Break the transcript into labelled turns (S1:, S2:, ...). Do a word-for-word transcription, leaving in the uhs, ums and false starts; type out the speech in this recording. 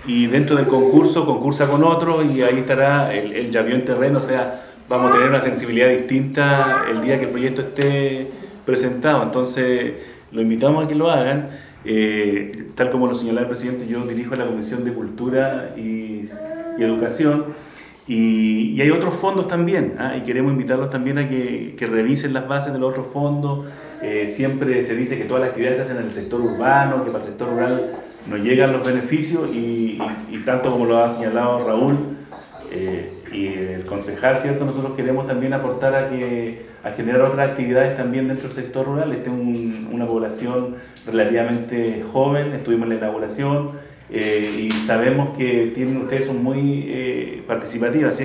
S1: y dentro del concurso concursa con otros y ahí estará, él, él ya vio en terreno, o sea, vamos a tener una sensibilidad distinta el día que el proyecto esté presentado, entonces lo invitamos a que lo hagan. Eh, tal como lo señalaba el presidente, yo dirijo la Comisión de Cultura y, y Educación y, y hay otros fondos también, ¿ah? Y queremos invitarlos también a que, que revisen las bases de los otros fondos. Eh, siempre se dice que todas las actividades se hacen en el sector urbano, que para el sector rural no llegan los beneficios y, y, y tanto como lo ha señalado Raúl eh, y el concejal, ¿cierto? Nosotros queremos también aportar a que a generar otras actividades también dentro del sector rural. Este es un, una población relativamente joven, estuvimos en la inauguración eh, y sabemos que tienen, ustedes son muy eh, participativas.